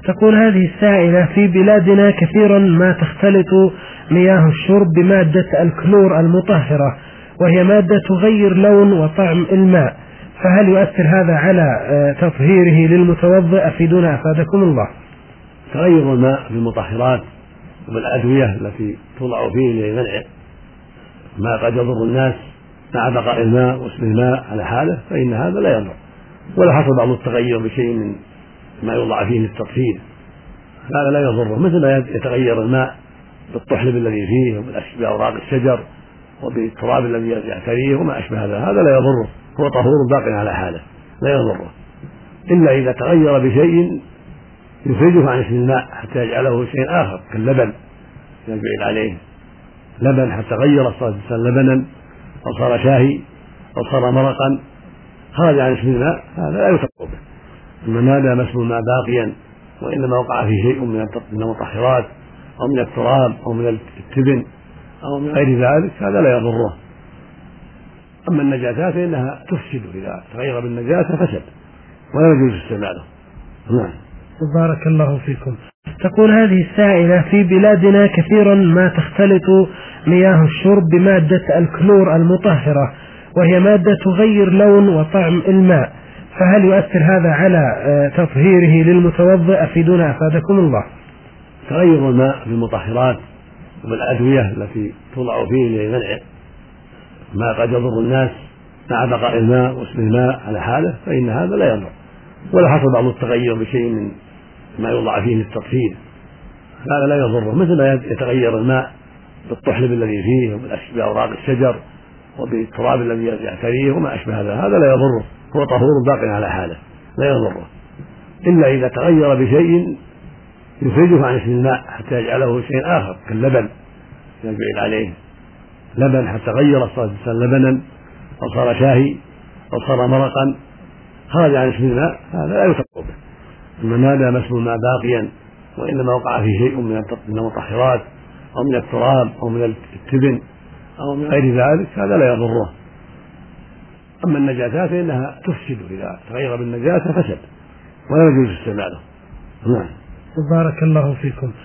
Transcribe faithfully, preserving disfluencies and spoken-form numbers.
تقول هذه السائلة: في بلادنا كثيرا ما تختلط مياه الشرب بمادة الكلور المطهرة، وهي مادة تغير لون وطعم الماء، فهل يؤثر هذا على تطهيره للمتوضئ؟ أفيدونا أفادكم الله. تغير الماء بالمطهرات وبالأدوية التي توضع فيه لمنع ما قد يضر الناس مع بقاء الماء واسم الماء على حاله فإن هذا لا يضر، ولا حصل بعض التغير بشيء من ما يوضع فيه للتطهير هذا لا يضره، مثل ما يتغير الماء بالطحلب الذي فيه وبأوراق الشجر وبالتراب الذي يعتريه وما أشبه هذا، هذا لا يضره، هو طهور باق على حاله لا يضره، إلا إذا تغير بشيء يخرجه عن اسم الماء حتى يجعله شيء آخر كاللبن يجعل عليه لبن حتى غير صار لبنا أو صار شاهي أو صار مرقا خرج عن اسم الماء، هذا لا يتطهر به. أما ما دام اسم الماء باقيا وإنما وقع فيه شيء من المطهرات أو من التراب أو من التبن أو من غير ذلك هذا لا يضره. أما النجاسات فإنها تفسد، إذا تغير بالنجاسة فسد ولا يجوز استعماله. نعم. بارك الله فيكم. تقول هذه السائلة: في بلادنا كثيرا ما تختلط مياه الشرب بمادة الكلور المطهرة، وهي مادة تغير لون وطعم الماء، فهل يؤثر هذا على تطهيره للمتوضئ؟ أفيدونا أفادكم الله. تغير الماء بالمطهرات وبالأدوية التي توضع فيه لمنع ما قد يضر الناس مع بقاء الماء واسم الماء على حاله فإن هذا لا يضر، ولا حصل بعض التغير بشيء من ما يوضع فيه للتطهير هذا لا يضره، مثل ما يتغير الماء بالطحلب الذي فيه وبأوراق الشجر وبالتراب الذي يعتريه وما أشبه هذا، هذا لا يضره، هو طهور باق على حاله لا يضره، إلا إذا تغير بشيء يخرجه عن اسم الماء حتى يجعله شيء آخر كاللبن يجعل عليه لبن حتى غير صار لبنا أو صار شاهي أو صار مرقا خرج عن اسم الماء، هذا لا يتطهر به. أما ما دام اسم الماء باقيا وإنما وقع فيه شيء من المطهرات أو من التراب أو من التبن أو من غير ذلك هذا لا يضره. أما النجاسات فإنها تفسد، إذا تغير بالنجاسة فسد ولا يجوز استعماله. نعم. بارك الله فيكم.